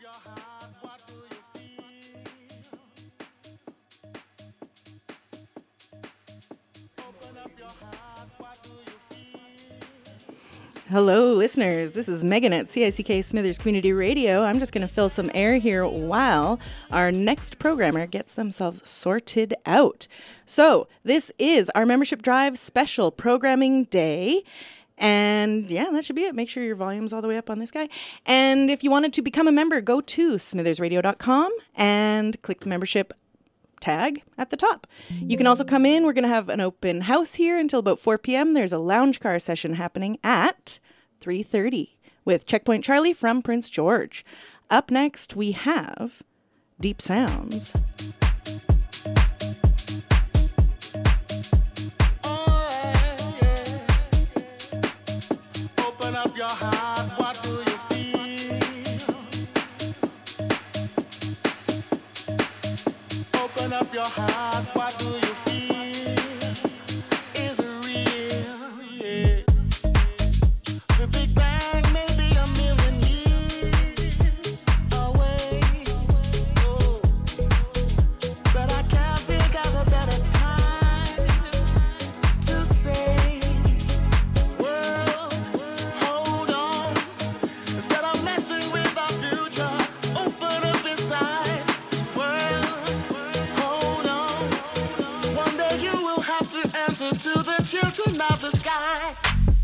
Hello, listeners. This is Megan at CICK Smithers Community Radio. I'm just going to fill some air here while our next programmer gets themselves sorted out. So, this is our Membership Drive special programming day. And yeah, that should be it. Make sure your volume's all the way up on this guy. And if you wanted to become a member, go to smithersradio.com and click the membership tag at the top. You can also come in. We're going to have an open house here until about 4 p.m. There's a lounge car session happening at 3:30 with Checkpoint Charlie from Prince George. Up next, we have Deep Sounds. Open up your heart, what do you feel? Open up your heart, what do you feel? Is it real? Yeah. The Big Bang may be a million years away. Oh. But I can't think of a better time to say, world, hold on. Instead of messing with our future, open up inside. World, hold on. One day you will have to answer to the children of the sky.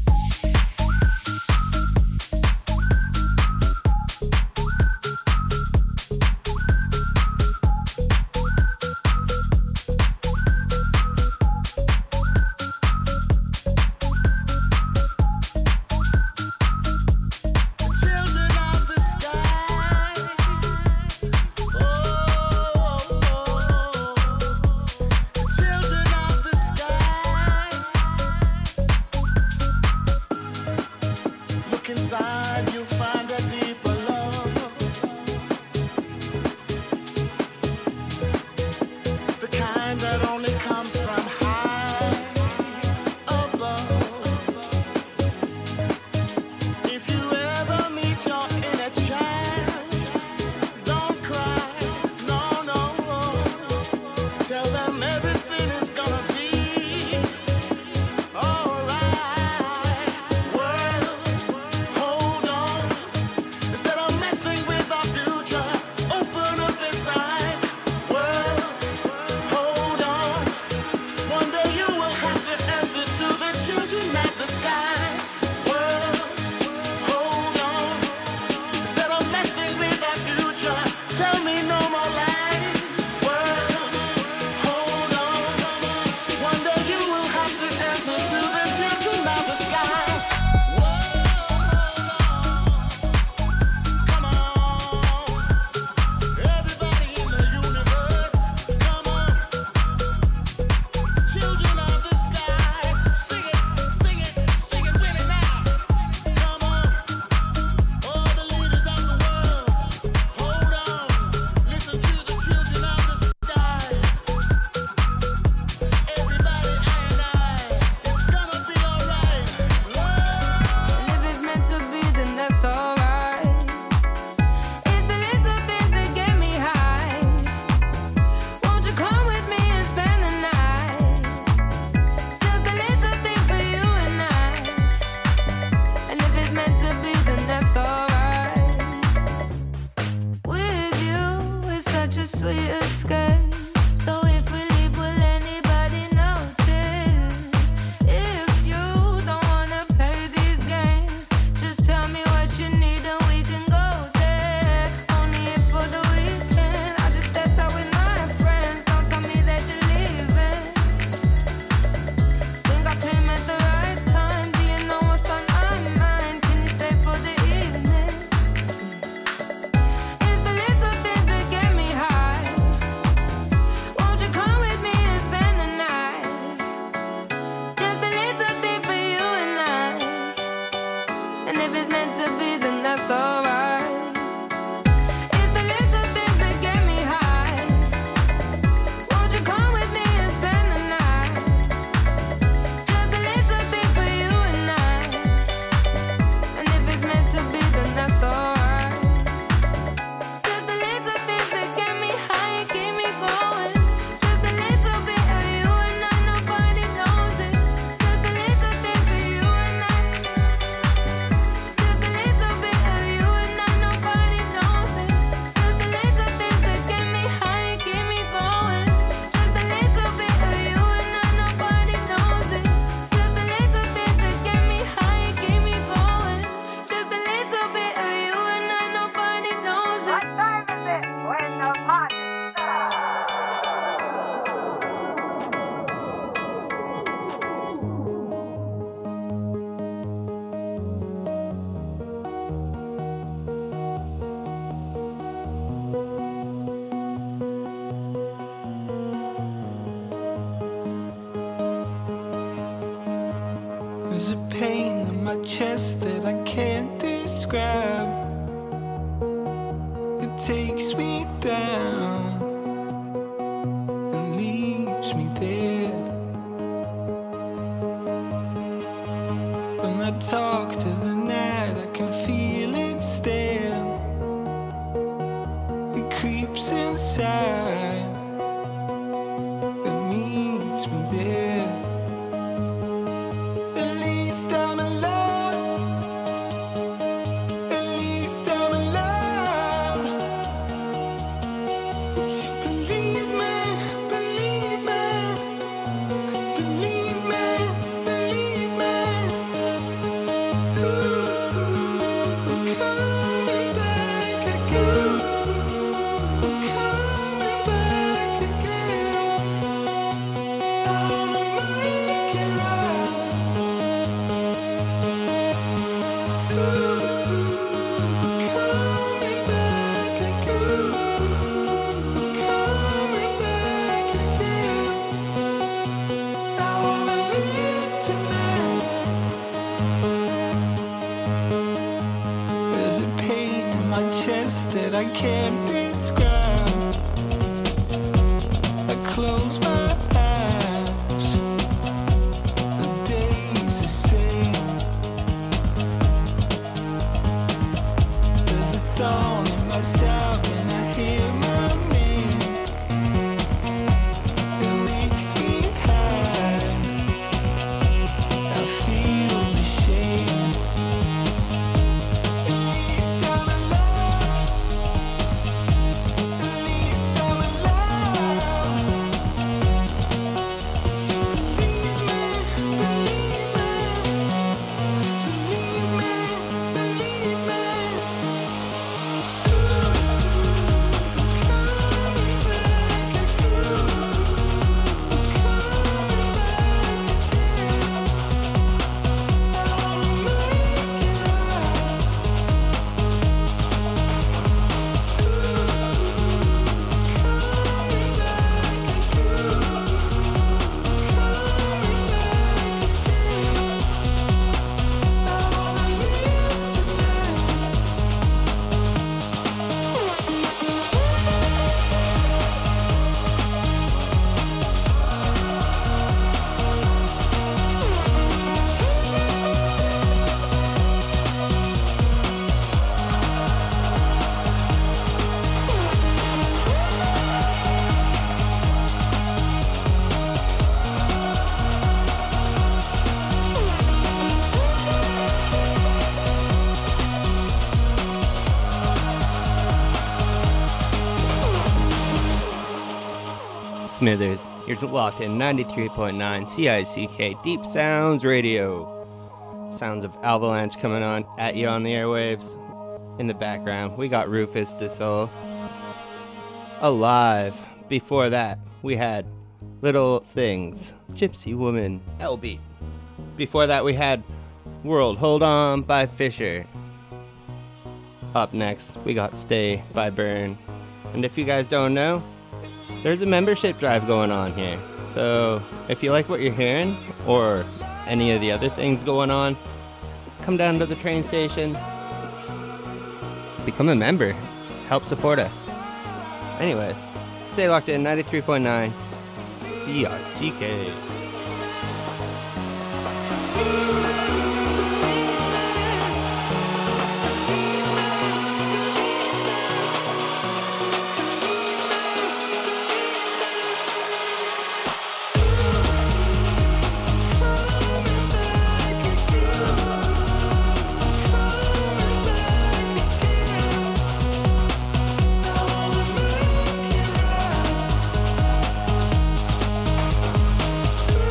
Children of the sky. Oh, children of the sky. Look inside, you'll find a deeper love. The kind that only comes from high above. If you ever meet your inner child, don't cry, no, no. Tell them everything is gonna be alright. World, hold on. Instead of messing with our future, open up inside. World, hold on. One day you will have to answer to the children of the sky. World, hold on. Instead of messing with our future, tell me no more lies. World, hold on. One day you will have to answer to the children of the sky. Come on. Everybody in the universe, come on. Children of the sky, sing it, sing it, sing it with me now. Come on. All the leaders of the world, hold on. Listen to the children of the sky. Everybody, I and I, it's gonna be alright. And if it's meant to be, then that's alright. It's the little things that get me high. Won't you come with me and spend the night? Just a little thing for you and I. And if it's meant to be, then that's alright. With you, it's such a sweet escape. So if we leave, will anybody notice? If you don't wanna play these games, just tell me what you need and we can go there. Only if for the weekend, I just stepped out with my friends. Don't tell me that you're leaving. Think I came at the right time. Do you know what's on my mind? Can you stay for the evening? It's the little things that get me high. my chest that I can't describe. It takes me down and leaves me there. When I talk to the night, I can feel it still. It creeps inside and meets me there. At least I'm alive. At least I'm alive. Believe me, believe me, believe me, believe me. Ooh, I'm coming back again. I'm coming back again. I wanna make it right. Ooh, I'm coming back again. I'm coming back again. I wanna live tonight. There's a pain in my chest that I can't describe. I close my eyes. The day's the same. There's a thorn in my side when I hear my name. It makes me high. I feel the shame. At least I'm alive. At least I'm alive. Believe me, believe me, believe me, believe me. Smithers, you're locked in 93.9 CICK Deep Sounds Radio. Sounds of Avalanche coming on at you on the airwaves. In the background, we got Rufus Du Sol. Alive. Before that, we had Little Things, Gypsy Woman, L-Beat. Before that, we had World Hold On by Fisher. Up next, we got Stay by Burn. And if you guys don't know, there's a membership drive going on here. So if you like what you're hearing, or any of the other things going on, come down to the train station, become a member, help support us. Anyways, stay locked in 93.9 CICK. Ooh,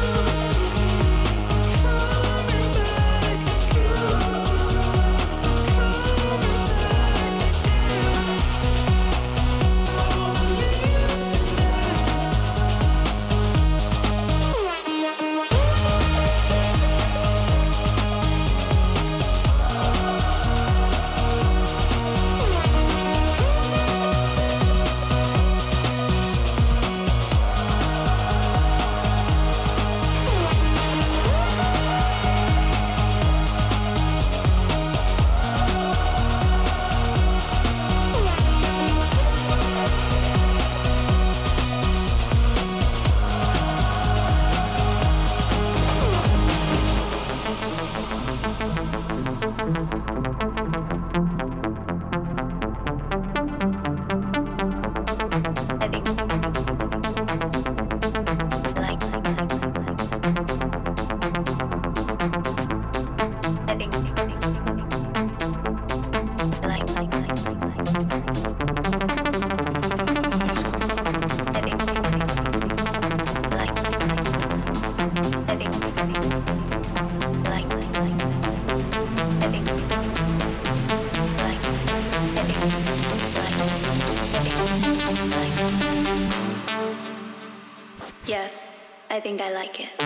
Yes, I think I like it.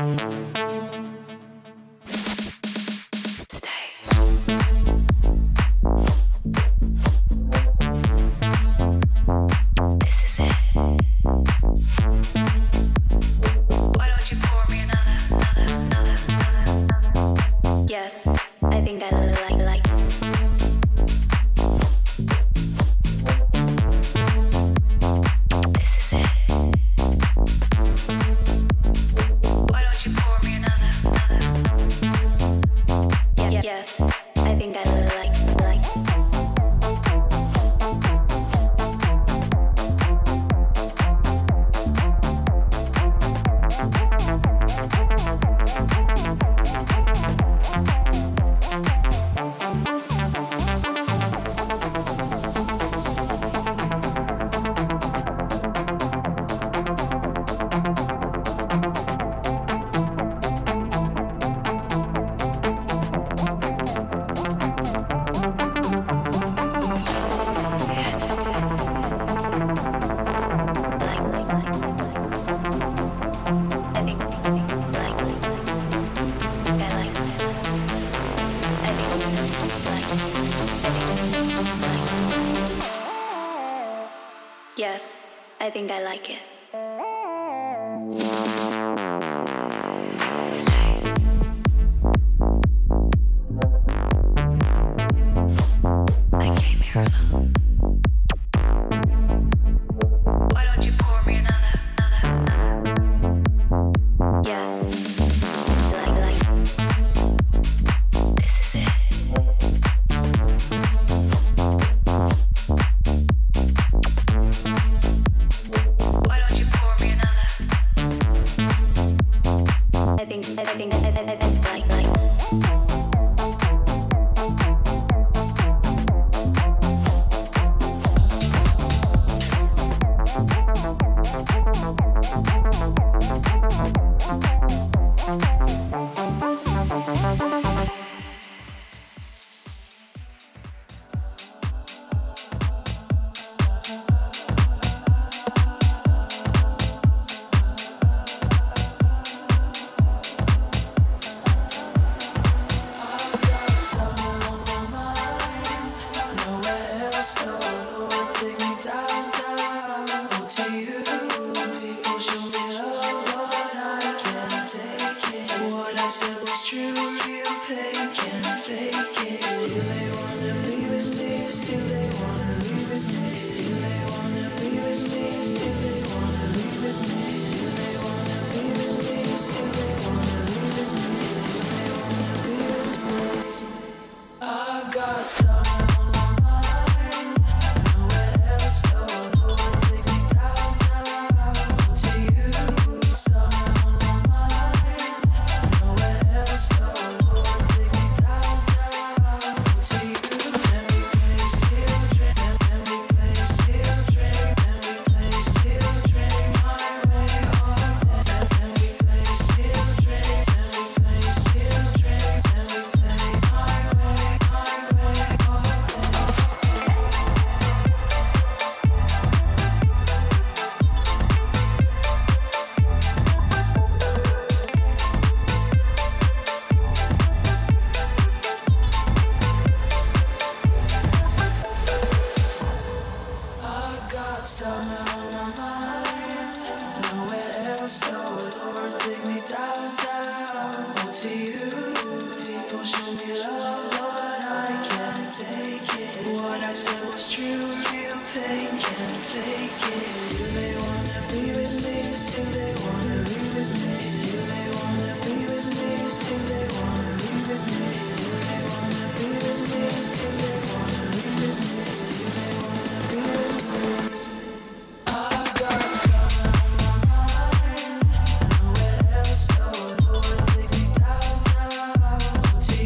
Stay. This is it. Why don't you pour me another? Yes, I think I like it. This is it. Why don't you pour me another? Yes, I think I like. Yes, I think I like it. I came here alone. Why don't you pour me another? Yes, like. This is it. Why don't you pour me another? I think like.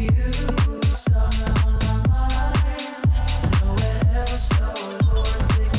Take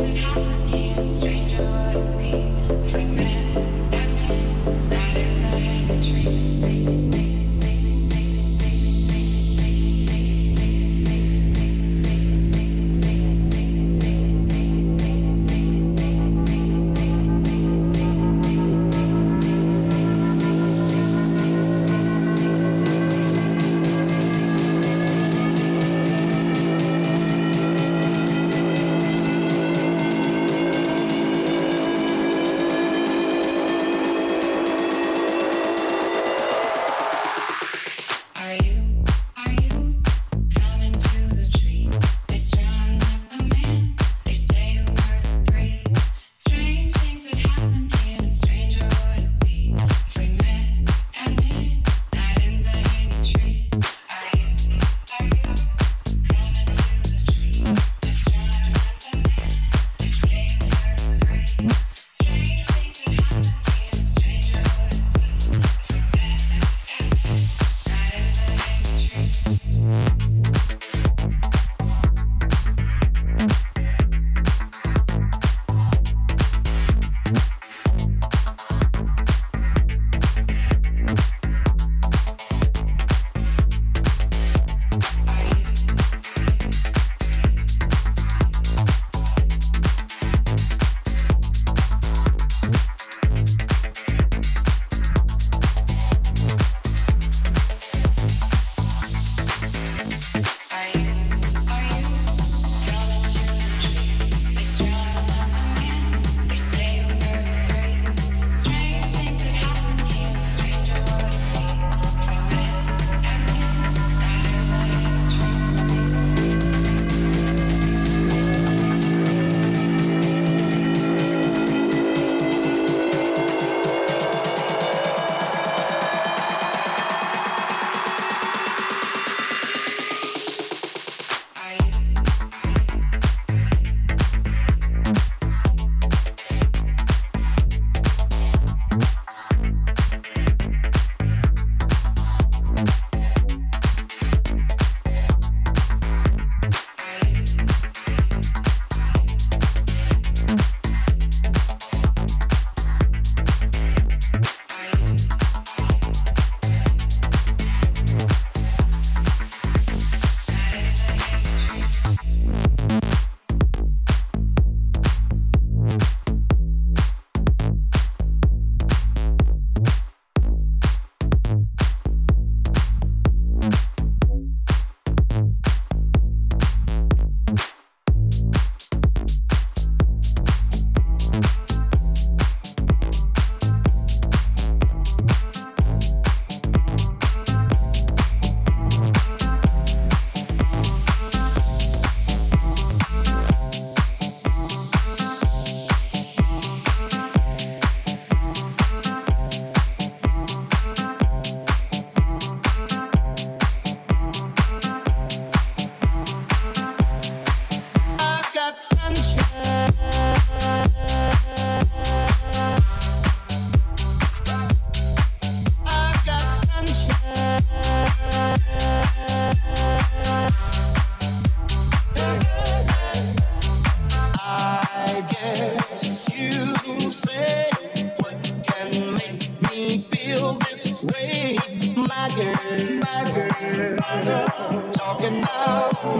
Talking about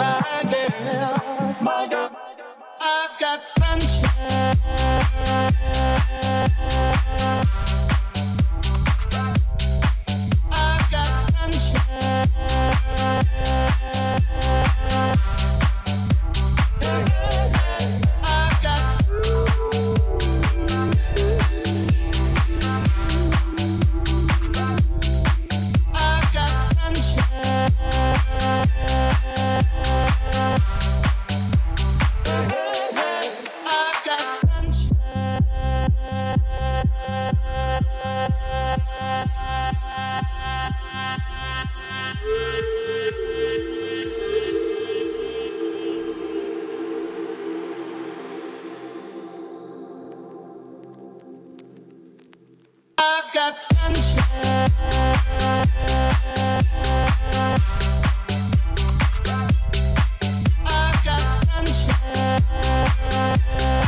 my girl. I've got sunshine. I've got sunshine. I've got I've got sunshine. I've got I've got sunshine. I've got sunshine.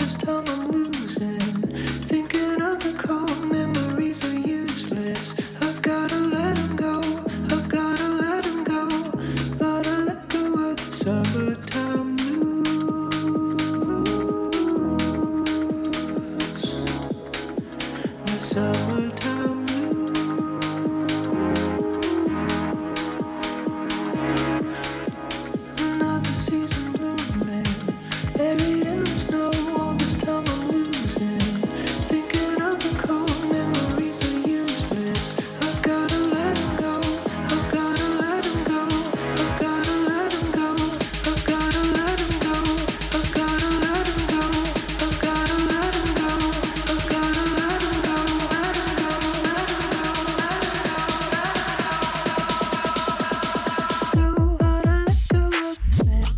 this time I'm losing. Thinking of the cold memories are useless. I've gotta let 'em go. I've gotta let 'em go. Gotta let go of the summertime blues. The summertime blues. Another season blooming, buried in the snow. All this time I'm losing. Thinking of the cold memories are useless. I've gotta let 'em go. I've gotta let 'em go. I've gotta let 'em go. I've gotta let 'em go. I've gotta let 'em go. I've gotta let 'em go. I've gotta let 'em go. Let 'em go. Let 'em go. Let 'em go. Gotta let go of the snap.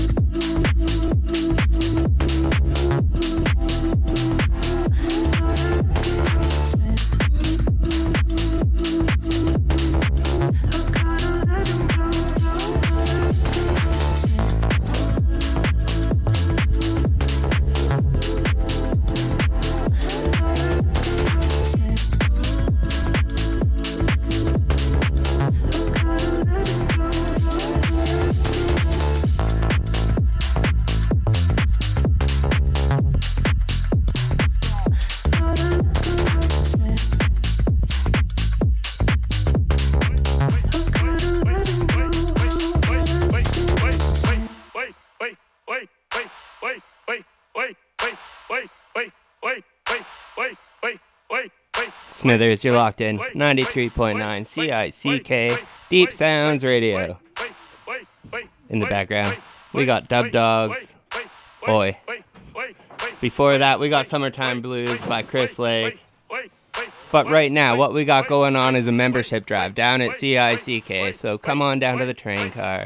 Smithers, you're locked in. 93.9 CICK Deep Sounds Radio. In the background, we got Dub Dogs. Oi. Before that, we got Summertime Blues by Chris Lake. But right now, what we got going on is a membership drive down at CICK, so come on down to the train car.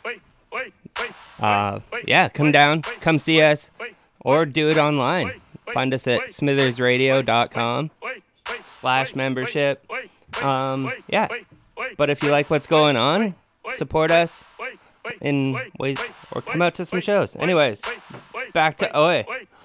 Yeah, come down, come see us, or do it online. Find us at smithersradio.com/membership. Yeah. But if you like what's going on, support us in ways, or come out to some shows. Anyways, back to Oi.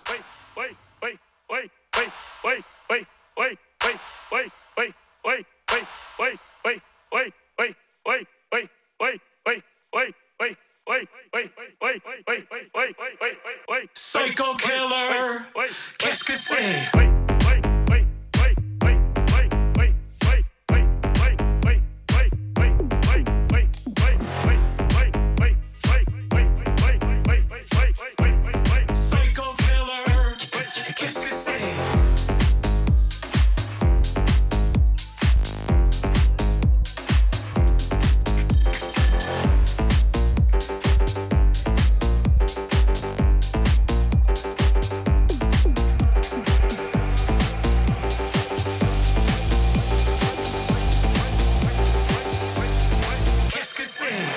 Psycho killer, qu'est-ce que c'est? Psycho killer, qu'est-ce que c'est? Qu'est-ce que c'est?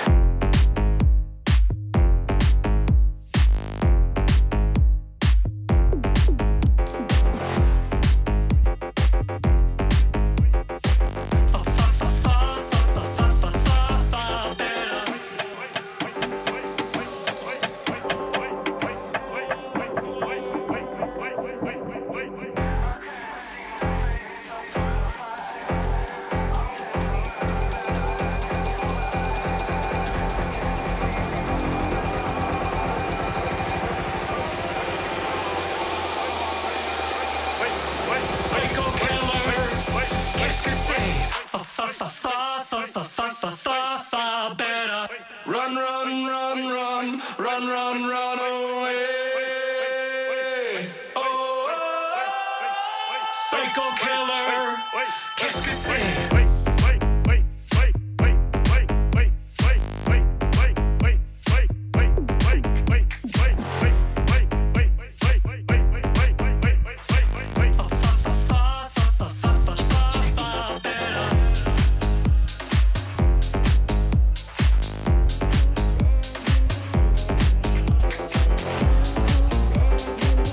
Psycho killer, qu'est-ce que c'est? Better run, run, run, run, run, run, run away. Oh, psycho killer, qu'est-ce que c'est?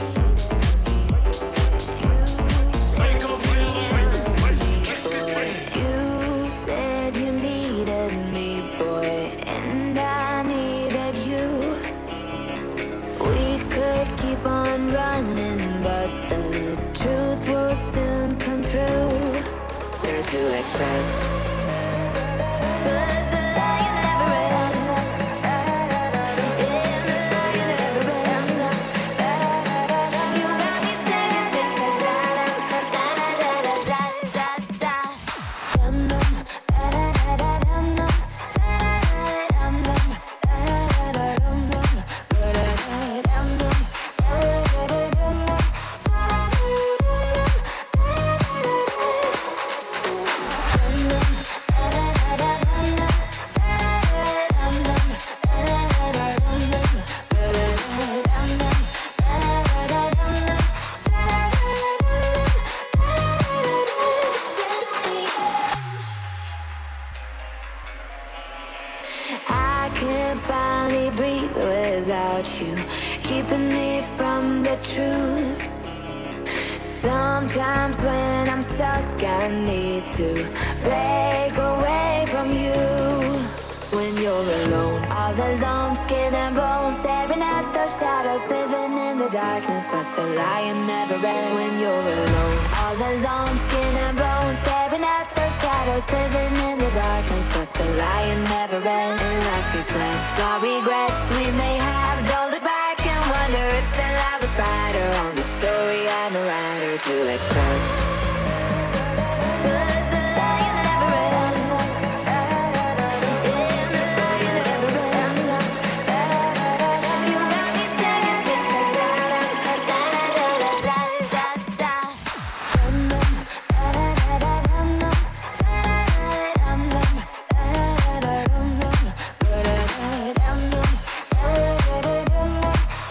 Psycho killer, qu'est-ce que c'est? but the truth will soon come through. There to express. But as the lion never rests, in the lion never rests, you got me singing things like da-da-da-da-da-da-da-da. Dum-dum, da-da-da-da-dum-dum, da-da-da-dum-dum, da-da-da-dum-dum, da-da-da-dum-dum, da-da-da-dum-dum. I can finally breathe without you, keeping me from the truth. Sometimes when I'm stuck, I need to break away from you. When you're alone, all alone, skin and bones, staring at those shadows, living in the darkness, but the lion never rests. When you're alone, all alone, skin and bones, staring at those shadows, living in the darkness, but the lion never rests. And life reflects our regrets we may have. Don't look back and wonder if the light was brighter on the story and the writer to express. But as the lion never rests, in the lion never rests, you got me singing things like da-da-da-da-da-da-da-da. Dum-dum, da-da-da-da-dum-dum, da-da-da-dum-dum, da-da-da-dum-dum, da-da-da-dum-dum, da-da-da-dum-dum.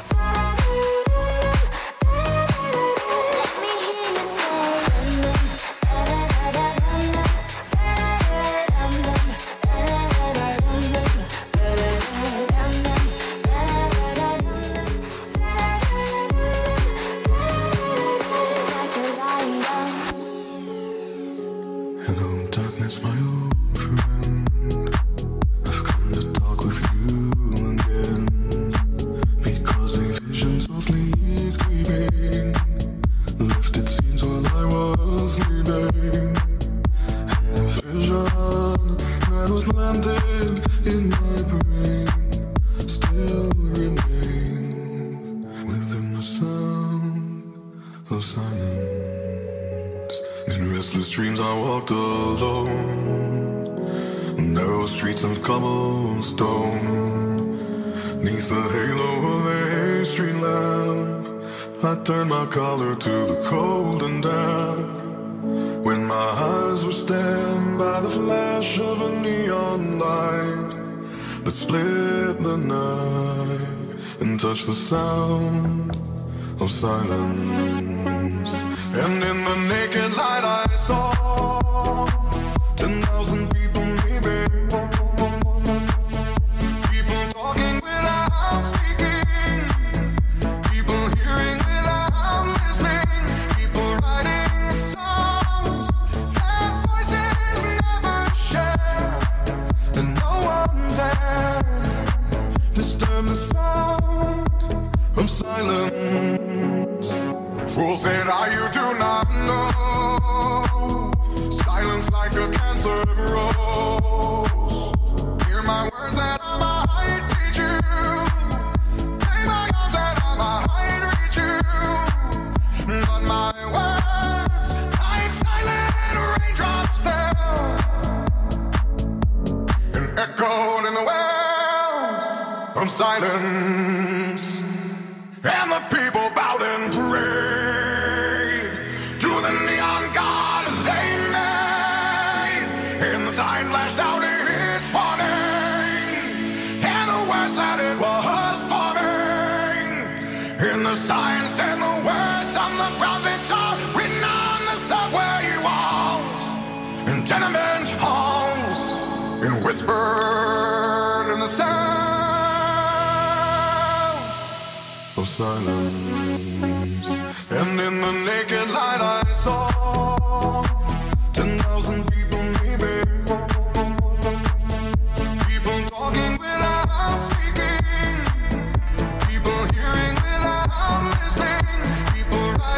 Let me hear you say dum-dum, da-da-da-da-dum-dum, da-da-da-dum-dum, da-da-da-dum-dum, da-da-da-dum-dum, da-da-da-dum-dum, just like a lion. Hello, darkness, my old friend. I've come to talk with you again, because a vision softly creeping left its scenes while I was sleeping, and the vision that was planted in my brain still remains within the sound of silence. In restless dreams I walked alone, narrow streets of cobblestone. Neath the halo of a street lamp, I turned my collar to the cold and damp. When my eyes were stabbed by the flash of a neon light that split the night and touched the sound of silence. And in the naked light I saw 10,000 people maybe, people talking without speaking, people hearing without listening, people writing songs that voices never share, and no one dared disturb the sound of silence. Fool said, you do not know. Silence like a cancer grows. Hear my words that I might teach you. Play my arms that I might reach you. But my words, like silent raindrops fell and echoed in the wells of silence. And the people bowed and prayed to the neon god they made. And the sign flashed out its warning, and the words that it was forming. And the sign said the words on the prophets are written on the subway walls and tenement halls, and whispered in the sound of silence. And in the naked light I saw 10,000 people maybe, people talking without speaking, people hearing without listening, people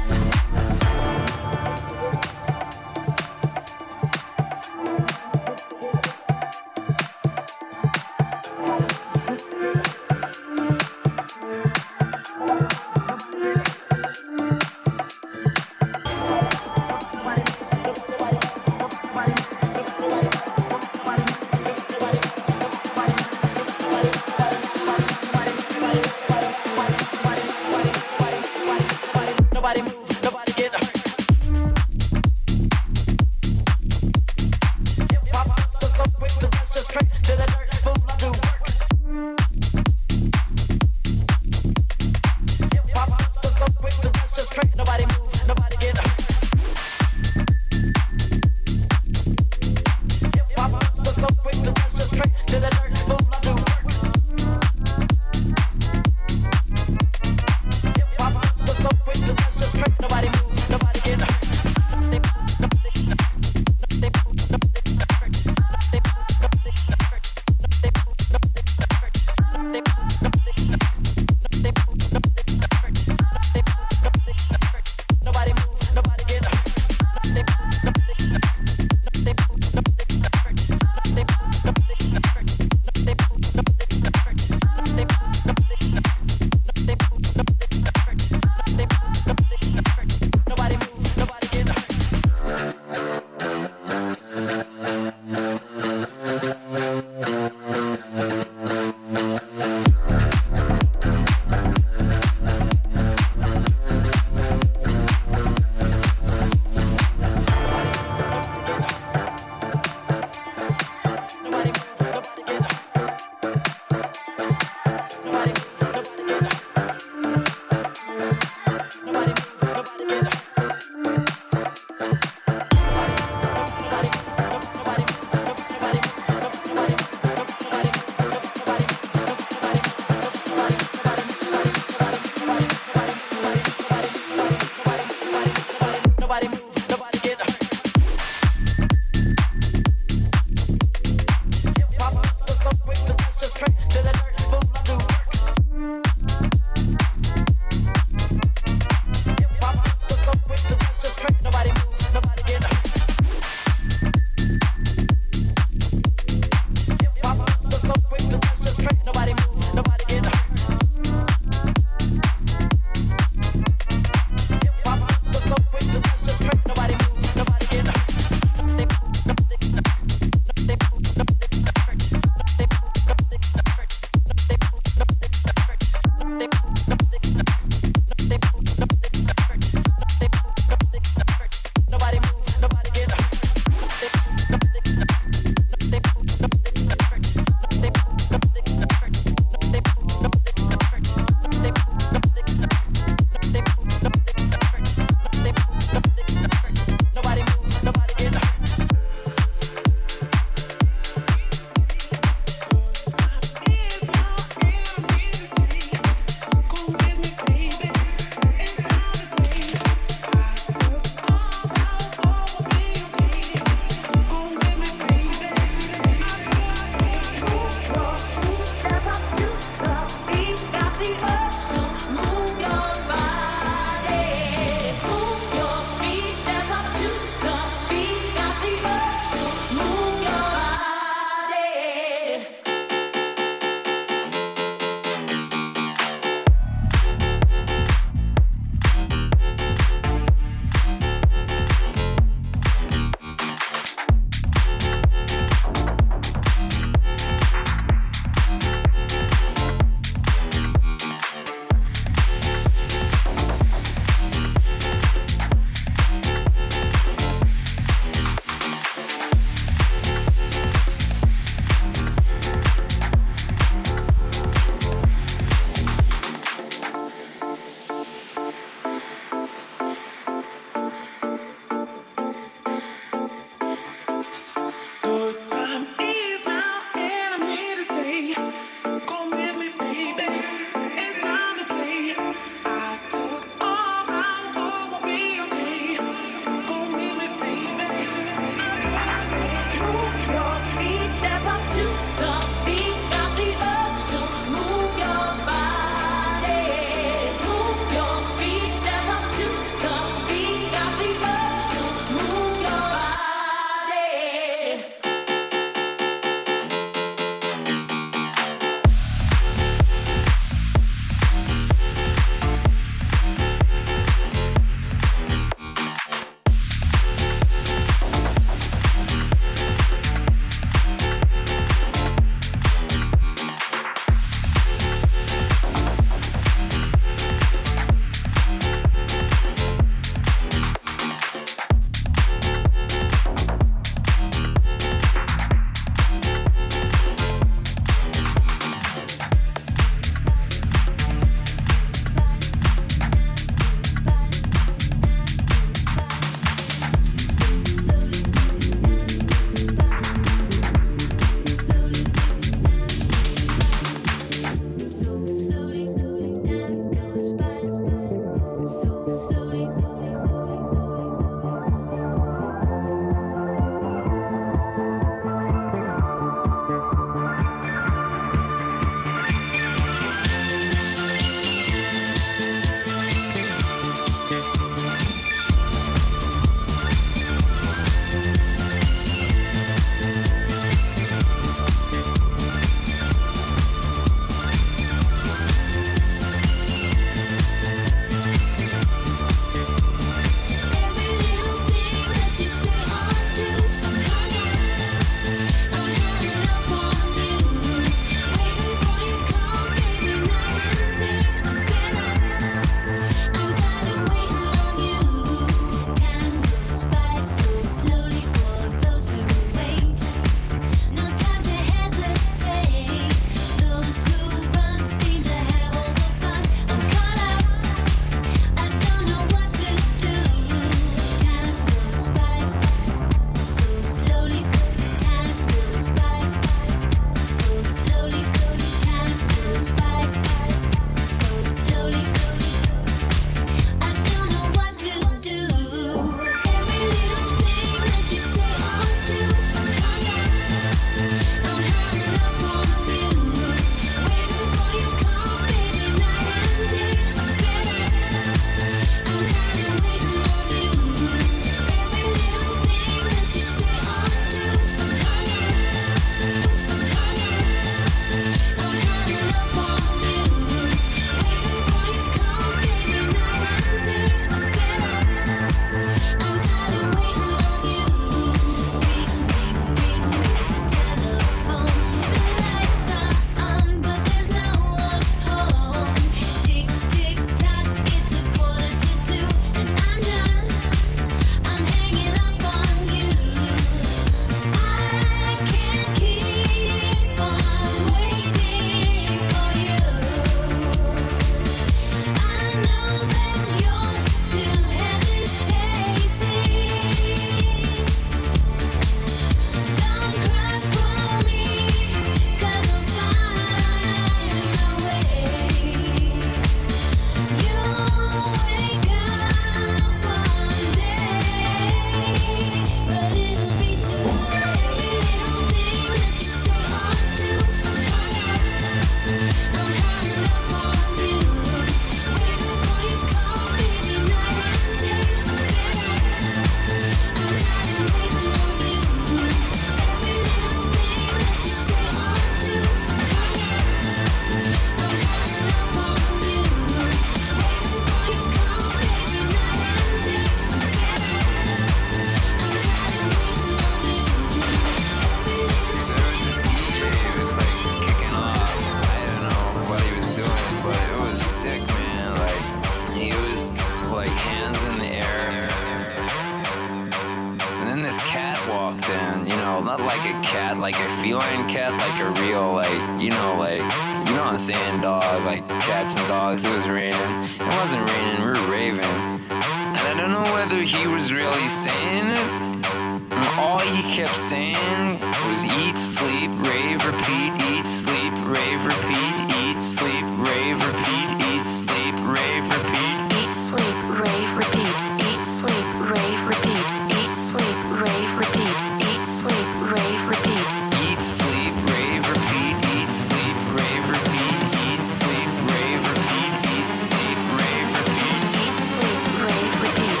feline cat, like a real, like, you know what I'm saying, dog, like cats and dogs. It was raining. It wasn't raining, we were raving. And I don't know whether he was really saying it. And all he kept saying was eat, sleep, rave, repeat, eat, sleep, rave, repeat, eat, sleep, rave, repeat, eat, sleep, rave, repeat. Eat, sleep, rave, repeat. Eat, sleep, rave, repeat. Eat, sleep, rave, repeat. Eat, sleep, rave, repeat. Eat, sleep, rave, repeat, eat, sleep, rave, repeat, eat, sleep, rave, repeat, eat, sleep, rave, repeat. Eat, sleep, rave, repeat.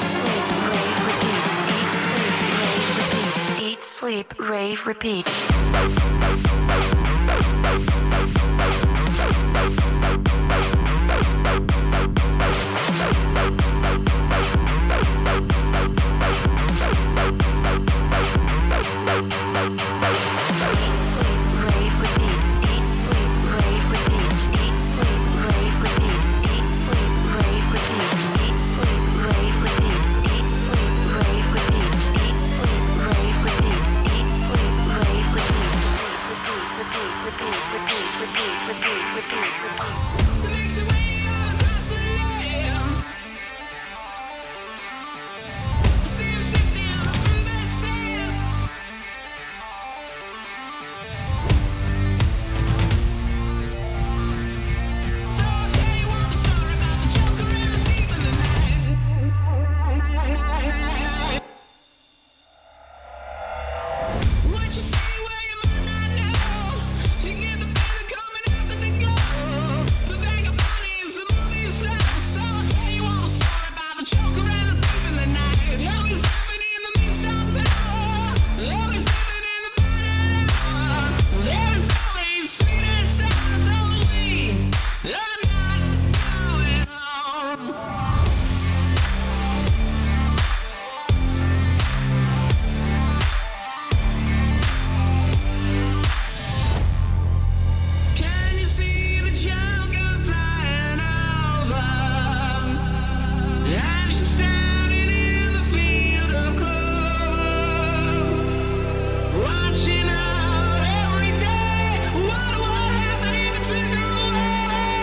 Eat, sleep, rave, repeat. Eat, sleep, rave, repeat. Eat, sleep, rave, repeat. Eat, sleep, rave, repeat. Eat, sleep, rave, repeat. Eat, sleep, rave, repeat. Eat, sleep, rave, repeat. Eat, sleep, rave, repeat. Eat, sleep, rave, repeat. Eat, sleep, rave, repeat. Repeat, repeat, repeat, repeat, repeat, repeat, repeat. Makes your way all across the land. See him shifting all through the sand. So I'll tell you all the story about the Joker and the thief in the night. What you say where you might not know. You get the feeling coming after the go. The vagabond is a movie star. So I'll tell you all the story about the Joker and the thief in the night. Always living in the midst of power. Always living in the final hour. There is always sweet and sour. So we are not going home. Can you see the Joker flying over? And she's standing in the field of clover, watching out every day. What would happen if it took her away?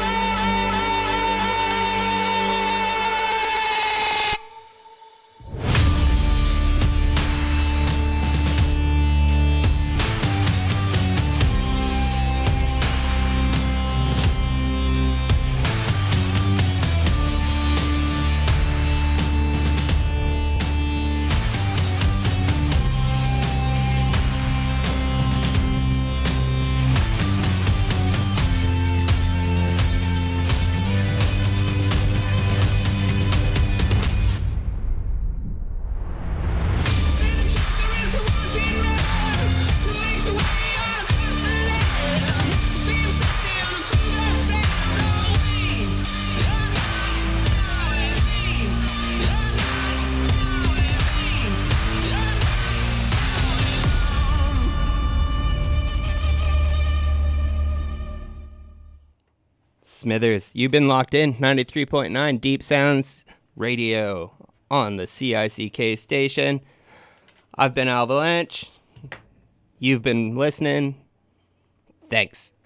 See the Joker is a wanted man who makes a way all across the land. See him shifting all through the sand. So we are not going home. You're not going home. You're not Smithers, you've been locked in 93.9 Deep Sounds Radio on the CICK station. I've been Avalanche. You've been listening. Thanks.